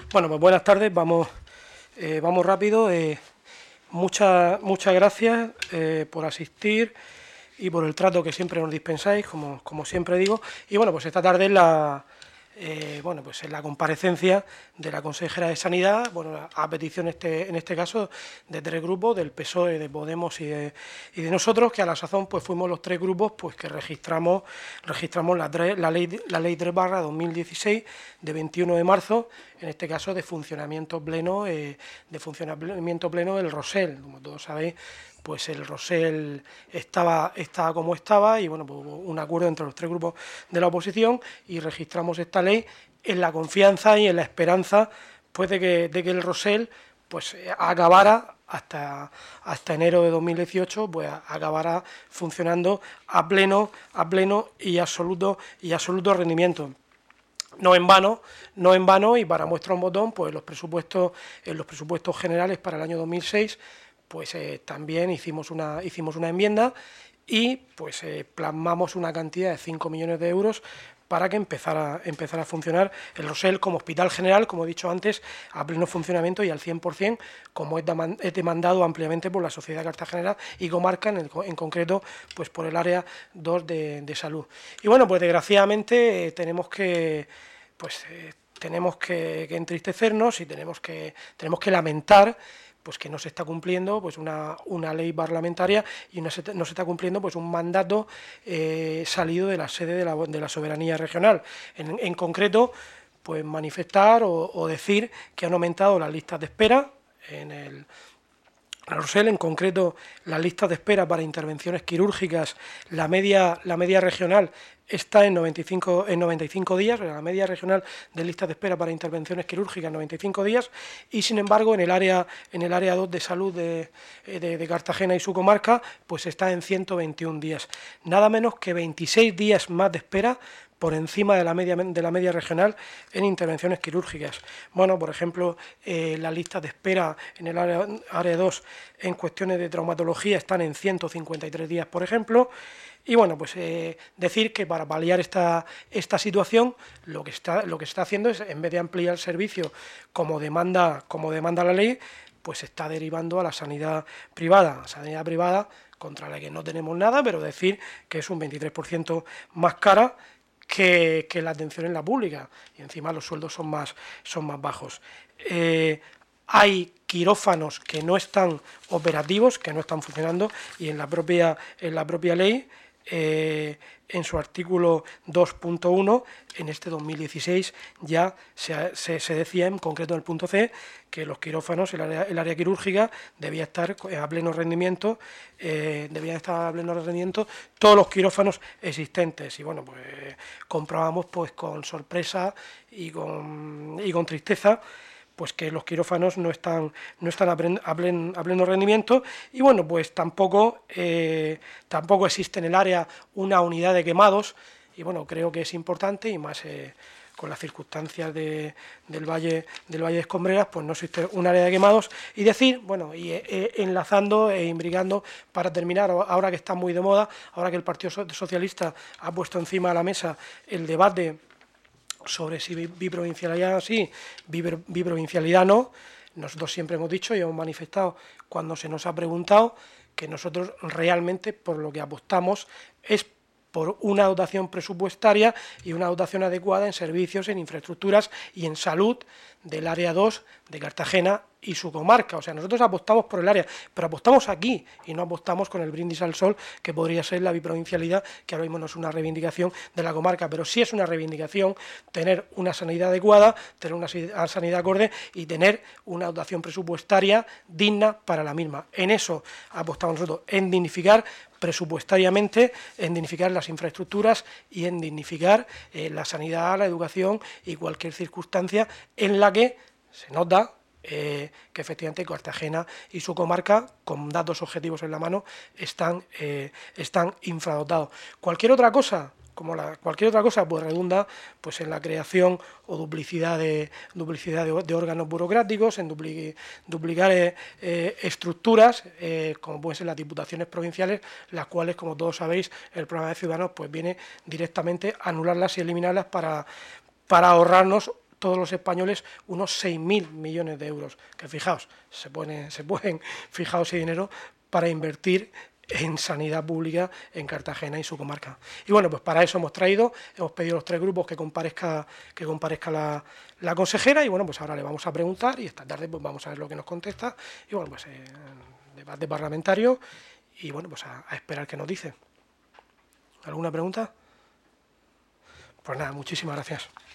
Bueno, pues buenas tardes, vamos rápido. Muchas gracias por asistir y por el trato que siempre nos dispensáis, como siempre digo. Y bueno, pues esta tarde en la comparecencia de la consejera de Sanidad, bueno, a petición en este caso de tres grupos, del PSOE, de Podemos y de nosotros, que a la sazón pues fuimos los tres grupos pues que registramos la ley 3/2016 de 21 de marzo, en este caso de funcionamiento pleno del Rosell. Como todos sabéis, pues el Rosell estaba como estaba y bueno, pues hubo un acuerdo entre los tres grupos de la oposición y registramos esta ley en la confianza y en la esperanza pues de que el Rosell pues acabara hasta enero de 2018, pues acabará funcionando a pleno y absoluto rendimiento. No en vano, y para muestra un botón, pues los presupuestos generales para el año 2006, pues también hicimos una enmienda y pues plasmamos una cantidad de 5 millones de euros para que empezara a funcionar el Rosell como hospital general, como he dicho antes, a pleno funcionamiento y al 100%, como es demandado ampliamente por la Sociedad Cartagenera y Comarca, en concreto pues por el área 2 de salud. Y bueno, pues desgraciadamente tenemos que entristecernos y tenemos que lamentar pues que no se está cumpliendo pues una ley parlamentaria y no se está cumpliendo pues un mandato salido de la sede de la soberanía regional. En concreto, pues manifestar o decir que han aumentado las listas de espera en el Rosell, en concreto las listas de espera para intervenciones quirúrgicas, la media regional está en 95 días, la media regional de listas de espera para intervenciones quirúrgicas 95 días, y sin embargo en el área 2 de salud de Cartagena y su comarca pues está en 121 días, nada menos que 26 días más de espera por encima de la media regional en intervenciones quirúrgicas. Bueno, por ejemplo, las listas de espera en el área 2 en cuestiones de traumatología están en 153 días, por ejemplo. Y bueno, pues decir que para paliar esta situación, lo que se está haciendo es, en vez de ampliar el servicio como demanda la ley, pues se está derivando a la sanidad privada contra la que no tenemos nada, pero decir que es un 23% más cara que la atención en la pública, y encima los sueldos son más bajos. Hay quirófanos que no están operativos, que no están funcionando, y en la propia ley, en su artículo 2.1, en este 2016 ya se decía, en concreto en el punto C, que los quirófanos, el área quirúrgica, debía estar a pleno rendimiento, todos los quirófanos existentes. Y bueno, pues comprobamos pues con sorpresa y con tristeza pues que los quirófanos no están a pleno rendimiento, y bueno, pues tampoco existe en el área una unidad de quemados, y bueno, creo que es importante, y más con las circunstancias del Valle de Escombreras, pues no existe un área de quemados. Y decir, bueno, y enlazando e imbricando para terminar, ahora que está muy de moda, ahora que el Partido Socialista ha puesto encima de la mesa el debate sobre si biprovincialidad sí, biprovincialidad no, nosotros siempre hemos dicho y hemos manifestado cuando se nos ha preguntado que nosotros realmente por lo que apostamos es por una dotación presupuestaria y una dotación adecuada en servicios, en infraestructuras y en salud del área 2 de Cartagena y su comarca. O sea, nosotros apostamos por el área, pero apostamos aquí y no apostamos con el brindis al sol que podría ser la biprovincialidad, que ahora mismo no es una reivindicación de la comarca, pero sí es una reivindicación tener una sanidad adecuada, tener una sanidad acorde y tener una dotación presupuestaria digna para la misma. En eso apostamos nosotros, en dignificar presupuestariamente, en dignificar las infraestructuras y en dignificar la sanidad, la educación y cualquier circunstancia en la que se nota que efectivamente Cartagena y su comarca, con datos objetivos en la mano, están infradotados. Cualquier otra cosa pues redunda pues en la creación o duplicidad de órganos burocráticos, en duplicar estructuras, como pueden ser las diputaciones provinciales, las cuales, como todos sabéis, el programa de Ciudadanos pues viene directamente a anularlas y eliminarlas para ahorrarnos todos los españoles unos 6.000 millones de euros, que fijaos, se pueden fijar ese dinero para invertir en sanidad pública en Cartagena y su comarca. Y bueno, pues para eso hemos pedido a los 3 grupos que comparezca la consejera, y bueno, pues ahora le vamos a preguntar y esta tarde pues vamos a ver lo que nos contesta, y bueno, pues debate parlamentario, y bueno, pues a esperar qué nos dice. ¿Alguna pregunta? Pues nada, muchísimas gracias.